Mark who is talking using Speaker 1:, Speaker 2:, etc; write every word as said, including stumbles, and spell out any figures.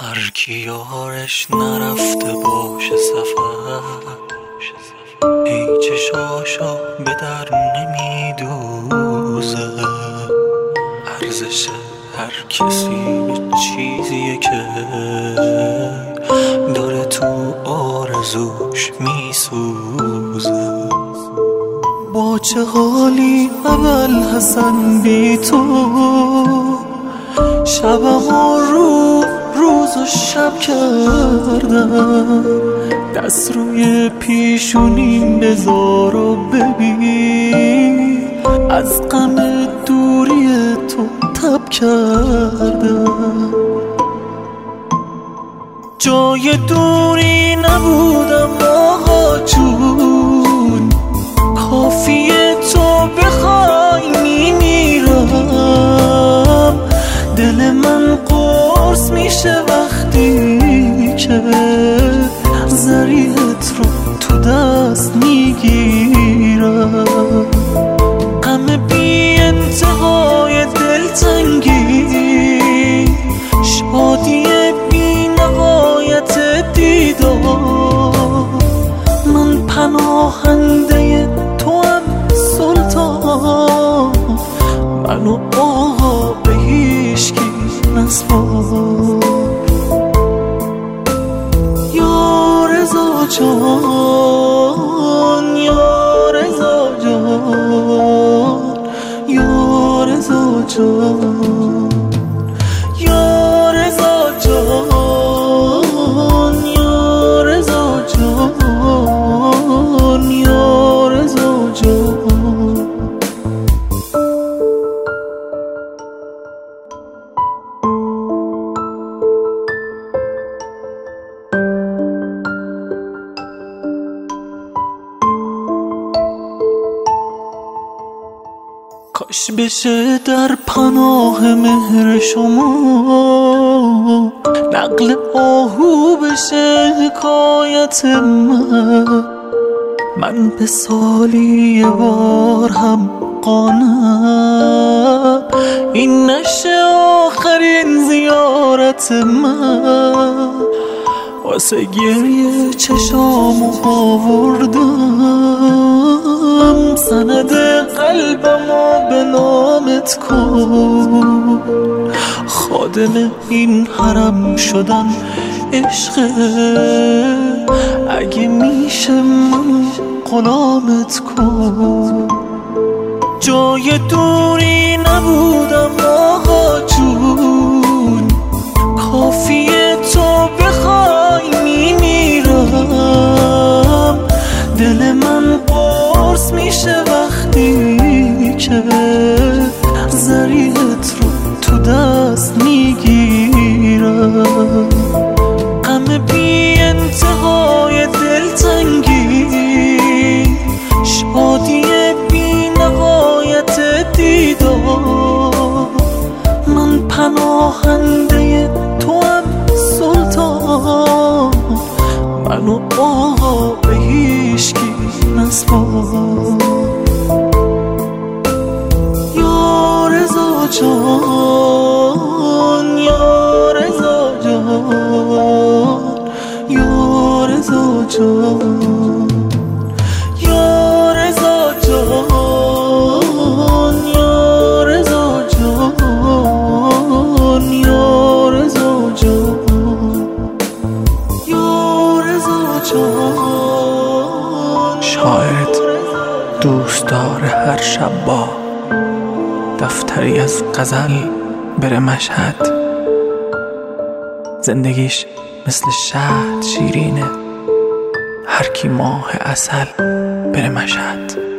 Speaker 1: هر کی یارش نرفته باشه سفر، ای چشاشا به در نمیدوزه. ارزش هر کسی به چیزیه که داره تو آرزوش میسوزه. با چه حالی اول حسن بی تو، شبم و رو روز و شب کردم. دست روی پیشونیم بذار و ببین، از غم دوری تو تب کردم. جای دوری نبودم آقا جون، کافیه تو بخوای میمیرم. دل من قرص میشه وقتی که زریعت رو تو دست میگیرم. غم بی انتهای دلتنگی، شادی بی نهایت دیدار. من پناهنده تو هم سلطان، منو آقا به هیچکی نسپار. یا رضا جان، یا رضا جان، یا رضا جان، یا رضا جان، یا رضا جان، یا رضا جان. کاش بشه در پناه مهر شما نقل آهو بشه حکایت من. من به سالی یه بار هم قانم، این نشه آخرین زیارت من. واسه گریه چشامو آوردم، سند قلبمو به نامت کن. خادم این حرم شدن عشقه، اگه میشه منو غلامت کن. جای دوری نبودم آقا جون، کافیه تو بخوای میمیرم. دل من قرص میشه وقتی که زریعت رو تو دست میگیرم. غم بی انتهای دلتنگی، شادی بی نهایت دیدار. من پناهنده تو هم سلطان، منو آقا به هیچکی نسپار. یا رضا جان، یا رضا جان، یا رضا جان، یا رضا جان، یا رضا جان، یا رضا جان، یا رضا جان.
Speaker 2: شاعرت دوست داره هر شب با دفتری از غزل بره مشهد. زندگیش مثل شهد شیرینه، هر کی ماه عسل بره مشهد.